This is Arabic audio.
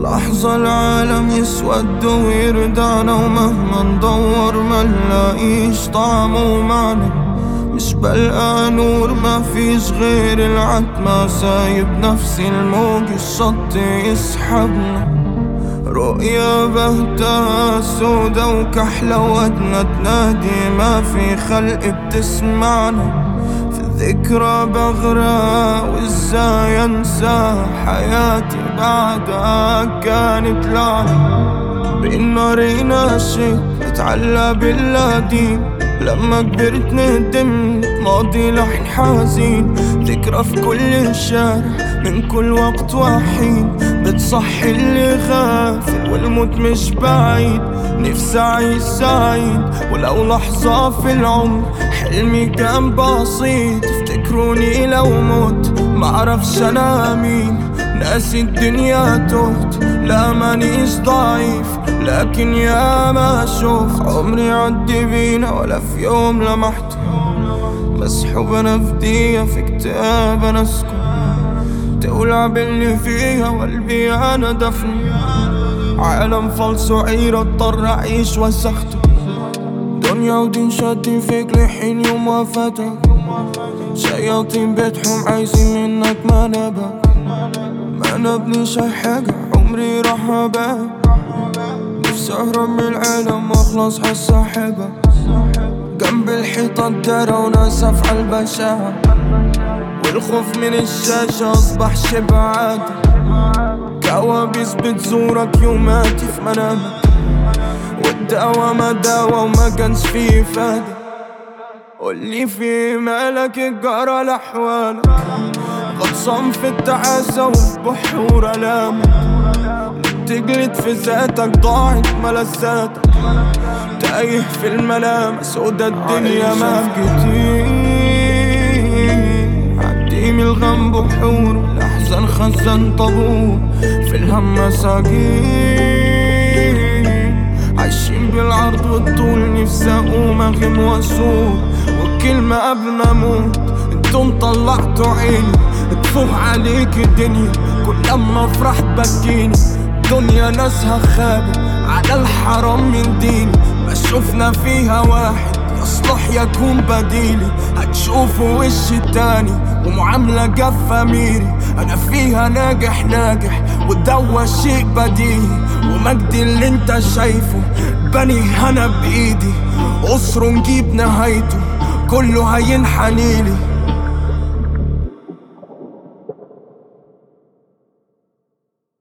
لحظة العالم يسود ويردعنا، ومهما ندور ما نلاقيش طعم ومعنى. مش بلقى نور ما فيش غير العتمة، سايب نفسي الموج الشط يسحبنا. رؤيا بهتها سودا وكحلة، ودنا تنادي ما في خلق بتسمعنا. في ذكرى بغرى وازاي انساها، حياتي بعدها كانت لعنة. بين ناري نشيت اتعلى باللادين، لما كبرت ندمت ماضي لحن حزين. ذكرى في كل شارع من كل وقت وحين، بتصحي اللي غافل والموت مش بعيد. نفسي أعيش سعيد ولو لحظة في العمر، حلمي كان بسيط. افتكروني لو مت معرفش أنا مين، ناسي الدنيا تهت. لا مانيش ضعيف لكن يا ما شفت، عمري عدي بينا ولا في يوم لمحت. مسحوب أنا في دقيقة في كتاب أنا اسكت، تولع باللي فيها وقلبي أنا دفني. عالم فلس وعيرة اضطر أعيش وسخته، دنيا ودين شادين فيك لحين يوم وفاتك. شياطين بيتهم عايزين منك ما نبك، ما نبنيش أي حاجة عمري راح أبقى. نفسي أهرب من العالم وأخلص حالصاحبها، جنب الحيطة الدارة وناس أفعال البشاعة. والخوف من الشاشة أصبح شبه عادي، كوابيس بتزورك يوماتي في منامك. والدوا ما دوا وما كانش فيه إفادة. قولي في مالك الجرى لأحوالك، غطسان في التعاسة وفي بحور ألامك. تجلد في ذاتك ضاعت ملذاتك، تايه في الملامس وده الدنيا ما كتير. عدي من الغم بحور، الأحزان خزان طابور، في الهم مساجين. عايشين بالعرض والطول، نفسي أقوم أغم وأسور، والكلمة قبل ما أموت انتم طلعتوا عيني. تفوح عليك الدنيا كل لما افرح تبكيني. دنيا ناسها خابت على الحرام من ديني، ما شوفنا فيها واحد يصلح يكون بديلي. هتشوفوا وش التاني ومعاملة جافة ميري. انا فيها ناجح ودوا شيء بديهي، ومجدي اللي انت شايفه بني هنا بايدي. قصر نجيب نهايته كله هينحنيلي.